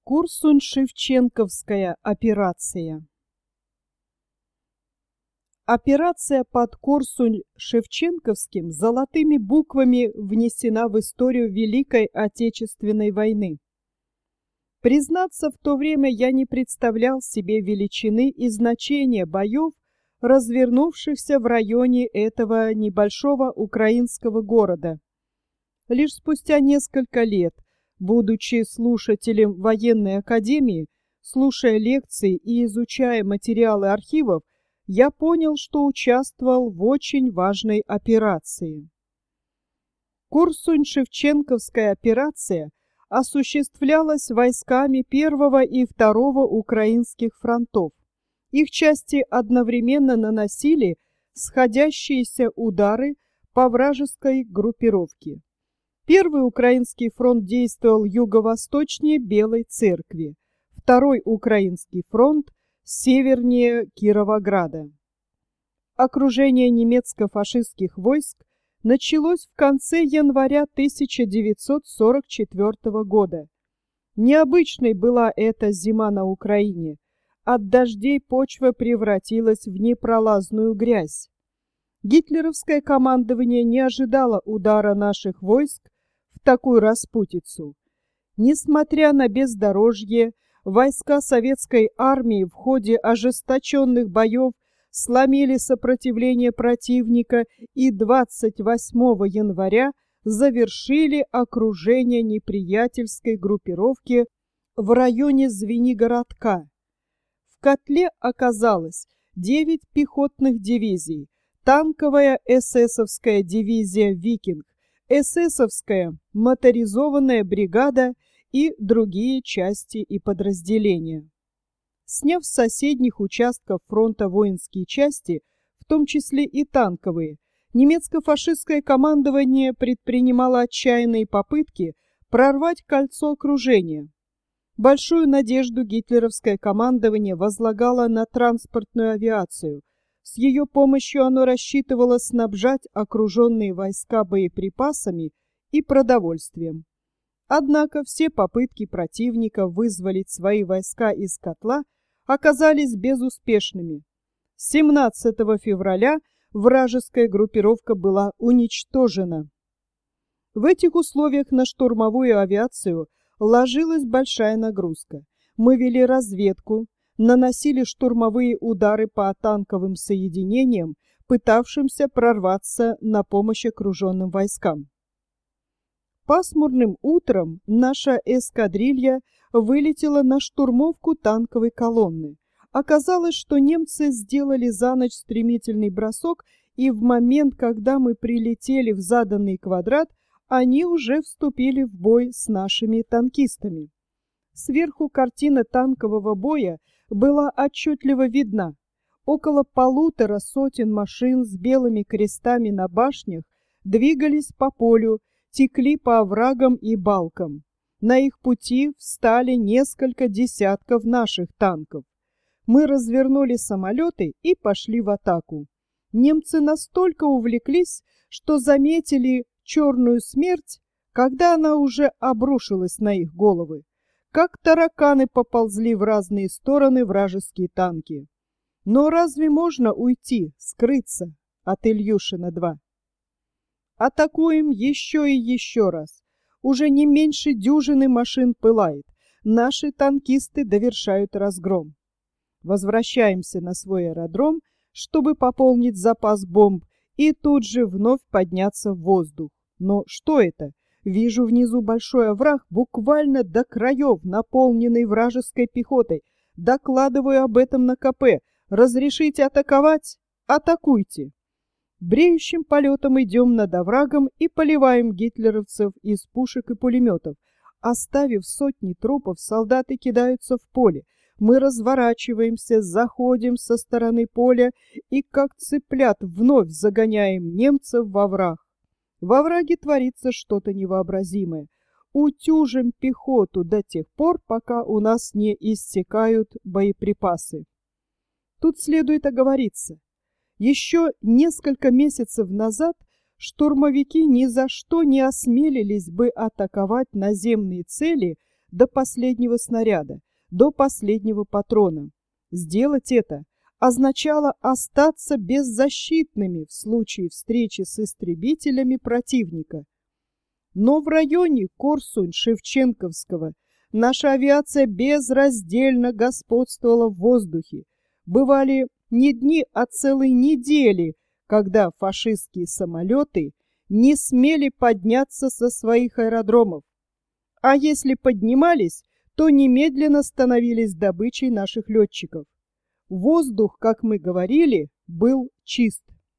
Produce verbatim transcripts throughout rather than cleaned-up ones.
Корсунь-Шевченковская операция. Операция под Корсунь-Шевченковским золотыми буквами внесена в историю Великой Отечественной войны. Признаться, в то время я не представлял себе величины и значения боев, развернувшихся в районе этого небольшого украинского города. Лишь спустя несколько лет, будучи слушателем военной академии, слушая лекции и изучая материалы архивов, я понял, что участвовал в очень важной операции. Корсунь-Шевченковская операция осуществлялась войсками первого и второго украинских фронтов. Их части одновременно наносили сходящиеся удары по вражеской группировке. Первый украинский фронт действовал юго-восточнее Белой Церкви, второй украинский фронт севернее Кировограда. Окружение немецко-фашистских войск началось в конце января тысяча девятьсот сорок четвёртого года. Необычной была эта зима на Украине. От дождей почва превратилась в непролазную грязь. Гитлеровское командование не ожидало удара наших войск в такую распутицу. Несмотря на бездорожье, войска советской армии в ходе ожесточенных боев сломили сопротивление противника и двадцать восьмого января завершили окружение неприятельской группировки в районе Звенигородка. В котле оказалось девять пехотных дивизий, танковая эсэсовская дивизия «Викинг», эсэсовская моторизованная бригада и другие части и подразделения. Сняв с соседних участков фронта воинские части, в том числе и танковые, немецко-фашистское командование предпринимало отчаянные попытки прорвать кольцо окружения. Большую надежду гитлеровское командование возлагало на транспортную авиацию. С ее помощью оно рассчитывало снабжать окруженные войска боеприпасами и продовольствием. Однако все попытки противника вызволить свои войска из котла оказались безуспешными. семнадцатого февраля вражеская группировка была уничтожена. В этих условиях на штурмовую авиацию ложилась большая нагрузка. Мы вели разведку, наносили штурмовые удары по танковым соединениям, пытавшимся прорваться на помощь окруженным войскам. Пасмурным утром наша эскадрилья вылетела на штурмовку танковой колонны. Оказалось, что немцы сделали за ночь стремительный бросок, и в момент, когда мы прилетели в заданный квадрат, они уже вступили в бой с нашими танкистами. Сверху картина танкового боя была отчетливо видна. Около полутора сотен машин с белыми крестами на башнях двигались по полю, текли по оврагам и балкам. На их пути встали несколько десятков наших танков. Мы развернули самолеты и пошли в атаку. Немцы настолько увлеклись, что заметили черную смерть, когда она уже обрушилась на их головы. Как тараканы поползли в разные стороны вражеские танки. Но разве можно уйти, скрыться от Ильюшина-два? Атакуем еще и еще раз. Уже не меньше дюжины машин пылает. Наши танкисты довершают разгром. Возвращаемся на свой аэродром, чтобы пополнить запас бомб и тут же вновь подняться в воздух. Но что это? Вижу внизу большой овраг, буквально до краев, наполненный вражеской пехотой. Докладываю об этом на КП. Разрешите атаковать? Атакуйте. Бреющим полетом идем над оврагом и поливаем гитлеровцев из пушек и пулеметов. Оставив сотни трупов, солдаты кидаются в поле. Мы разворачиваемся, заходим со стороны поля и, как цыплят, вновь загоняем немцев во враг. Во враге творится что-то невообразимое. Утюжим пехоту до тех пор, пока у нас не иссякают боеприпасы. Тут следует оговориться. Еще несколько месяцев назад штурмовики ни за что не осмелились бы атаковать наземные цели до последнего снаряда, до последнего патрона. Сделать это означало остаться беззащитными в случае встречи с истребителями противника. Но в районе Корсунь-Шевченковского наша авиация безраздельно господствовала в воздухе. Бывали не дни, а целые недели, когда фашистские самолеты не смели подняться со своих аэродромов. А если поднимались, то немедленно становились добычей наших летчиков. Воздух, как мы говорили, был чист.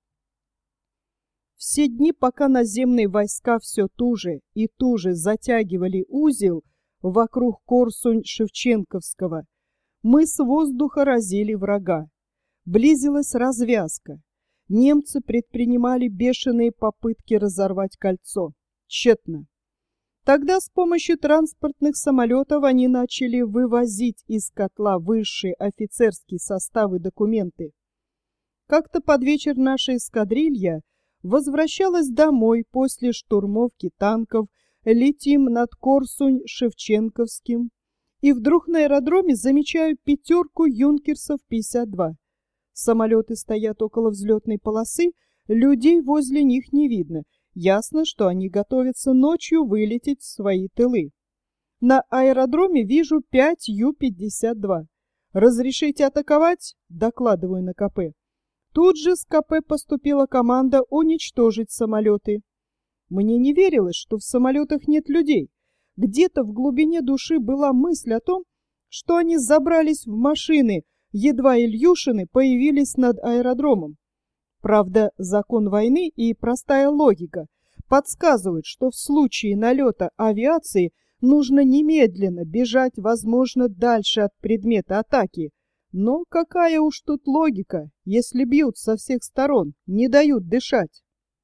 Все дни, пока наземные войска все туже и туже затягивали узел вокруг Корсунь-Шевченковского, мы с воздуха разили врага. Близилась развязка. Немцы предпринимали бешеные попытки разорвать кольцо. Тщетно. Тогда с помощью транспортных самолетов они начали вывозить из котла высшие офицерские составы и документы. Как-то под вечер наша эскадрилья возвращалась домой после штурмовки танков, летим над Корсунь-Шевченковским, и вдруг на аэродроме замечаю пятерку юнкерсов пятьдесят два. Самолеты стоят около взлетной полосы, людей возле них не видно. Ясно, что они готовятся ночью вылететь в свои тылы. На аэродроме вижу пять Ю пятьдесят два. «Разрешите атаковать?» – докладываю на КП. Тут же с КП поступила команда уничтожить самолеты. Мне не верилось, что в самолетах нет людей. Где-то в глубине души была мысль о том, что они забрались в машины, едва Ильюшины появились над аэродромом. Правда, закон войны и простая логика подсказывают, что в случае налета авиации нужно немедленно бежать, возможно, дальше от предмета атаки. Но какая уж тут логика, если бьют со всех сторон, не дают дышать.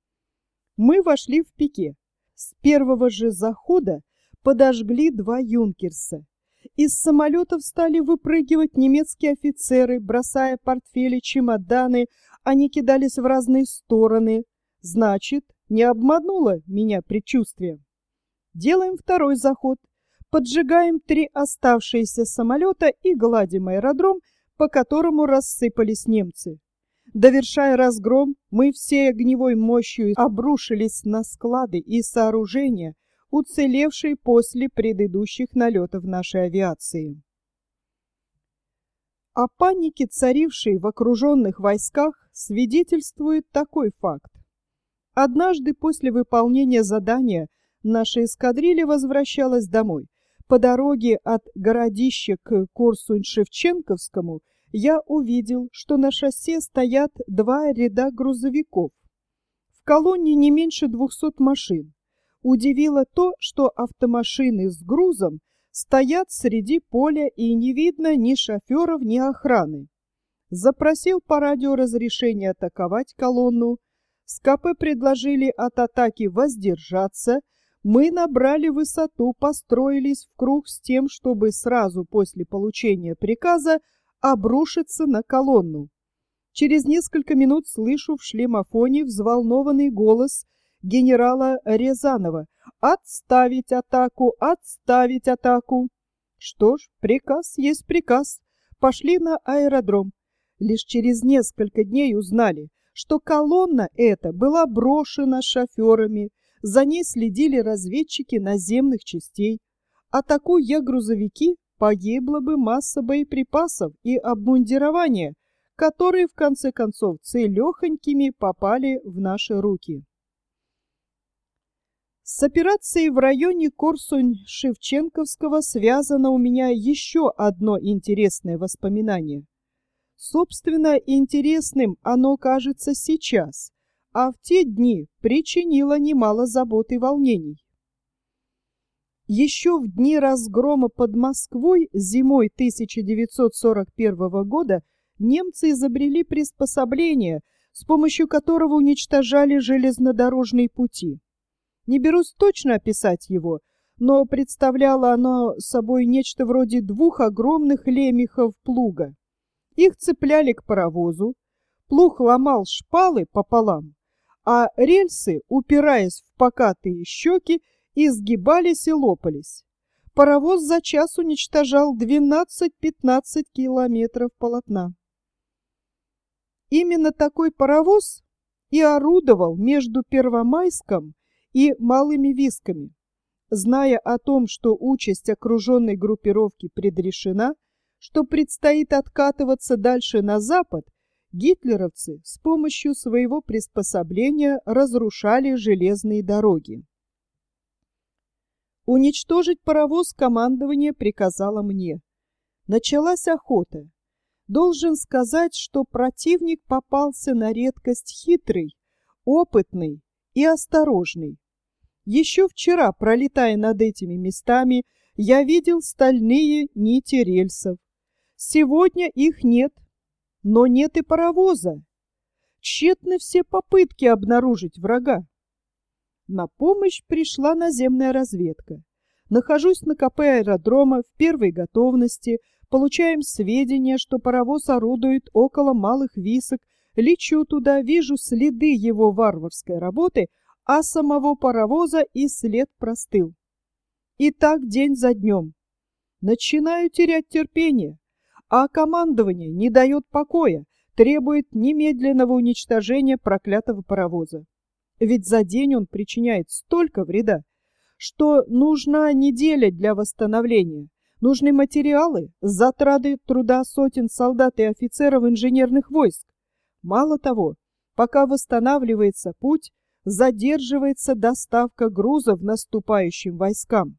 Мы вошли в пике. С первого же захода подожгли два юнкерса. Из самолетов стали выпрыгивать немецкие офицеры, бросая портфели, чемоданы. Они кидались в разные стороны. Значит, не обмануло меня предчувствие. Делаем второй заход. Поджигаем три оставшиеся самолета и гладим аэродром, по которому рассыпались немцы. Довершая разгром, мы всей огневой мощью обрушились на склады и сооружения, уцелевшие после предыдущих налетов нашей авиации. О панике, царившей в окруженных войсках, свидетельствует такой факт. Однажды после выполнения задания наша эскадрилья возвращалась домой. По дороге от городища к Корсунь-Шевченковскому я увидел, что на шоссе стоят два ряда грузовиков. В колонне не меньше двухсот машин. Удивило то, что автомашины с грузом стоят среди поля и не видно ни шоферов, ни охраны. Запросил по радио разрешение атаковать колонну. С КП предложили от атаки воздержаться. Мы набрали высоту, построились в круг с тем, чтобы сразу после получения приказа обрушиться на колонну. Через несколько минут слышу в шлемофоне взволнованный голос генерала Рязанова: «Отставить атаку! Отставить атаку!» Что ж, приказ есть приказ. Пошли на аэродром. Лишь через несколько дней узнали, что колонна эта была брошена шоферами. За ней следили разведчики наземных частей. Атакуя грузовики, погибла бы масса боеприпасов и обмундирования, которые в конце концов целехонькими попали в наши руки. С операцией в районе Корсунь-Шевченковского связано у меня еще одно интересное воспоминание. Собственно, интересным оно кажется сейчас, а в те дни причинило немало забот и волнений. Еще в дни разгрома под Москвой зимой тысяча девятьсот сорок первого года немцы изобрели приспособление, с помощью которого уничтожали железнодорожные пути. Не берусь точно описать его, но представляло оно собой нечто вроде двух огромных лемехов плуга. Их цепляли к паровозу, плуг ломал шпалы пополам, а рельсы, упираясь в покатые щеки, изгибались и лопались. паровоз за час уничтожал двенадцать-пятнадцать километров полотна. Именно такой паровоз и орудовал между Первомайском и Малыми Висками. Зная о том, что участь окруженной группировки предрешена, что предстоит откатываться дальше на запад, гитлеровцы с помощью своего приспособления разрушали железные дороги. Уничтожить паровоз командование приказало мне. Началась охота. Должен сказать, что противник попался на редкость хитрый, опытный и осторожный. Еще вчера, пролетая над этими местами, я видел стальные нити рельсов. Сегодня их нет, но нет и паровоза. Тщетны все попытки обнаружить врага. На помощь пришла наземная разведка. Нахожусь на КП аэродрома в первой готовности, получаем сведения, что паровоз орудует около Малых Висок, лечу туда, вижу следы его варварской работы, а самого паровоза и след простыл. И так день за днем. Начинаю терять терпение, а командование не дает покоя, требует немедленного уничтожения проклятого паровоза. Ведь за день он причиняет столько вреда, что нужна неделя для восстановления. Нужны материалы, затраты труда сотен солдат и офицеров инженерных войск. Мало того, пока восстанавливается путь, задерживается доставка грузов наступающим войскам.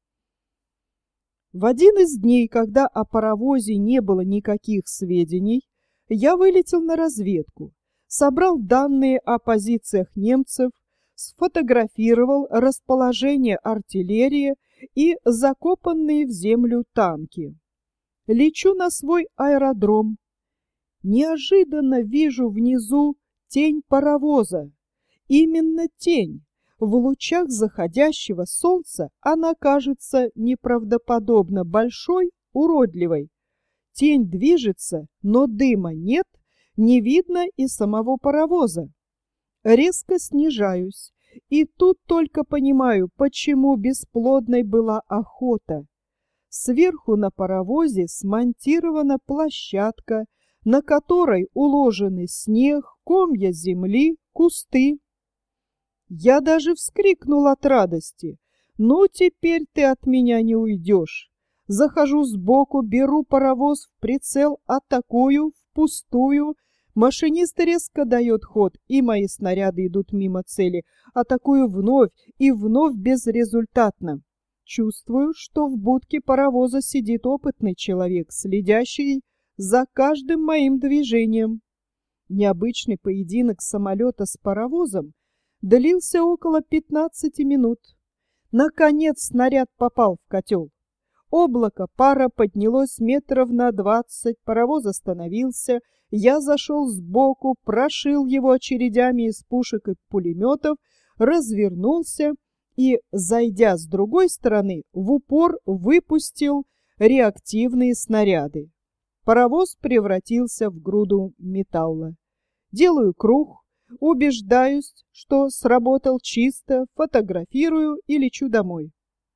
В один из дней, когда о паровозе не было никаких сведений, я вылетел на разведку, собрал данные о позициях немцев, сфотографировал расположение артиллерии и закопанные в землю танки. Лечу на свой аэродром. Неожиданно вижу внизу тень паровоза. Именно тень. В лучах заходящего солнца она кажется неправдоподобно большой, уродливой. Тень движется, но дыма нет, не видно и самого паровоза. Резко снижаюсь, и тут только понимаю, почему бесплодной была охота. Сверху на паровозе смонтирована площадка, на которой уложены снег, комья земли, кусты. Я даже вскрикнул от радости. Ну, теперь ты от меня не уйдешь. Захожу сбоку, беру паровоз в прицел, атакую впустую. Машинист резко дает ход, и мои снаряды идут мимо цели. Атакую вновь и вновь безрезультатно. Чувствую, что в будке паровоза сидит опытный человек, следящий за каждым моим движением. Необычный поединок самолета с паровозом длился около пятнадцати минут. Наконец снаряд попал в котел. Облако пара поднялось метров на двадцать, паровоз остановился, я зашел сбоку, прошил его очередями из пушек и пулеметов, развернулся и, зайдя с другой стороны, в упор выпустил реактивные снаряды. Паровоз превратился в груду металла. Делаю круг, убеждаюсь, что сработал чисто, фотографирую и лечу домой.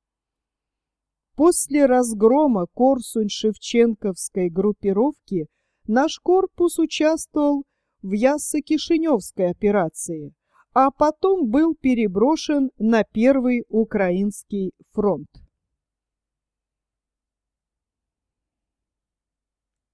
После разгрома Корсунь-Шевченковской группировки наш корпус участвовал в Яссо-Кишиневской операции, а потом был переброшен на Первый Украинский фронт.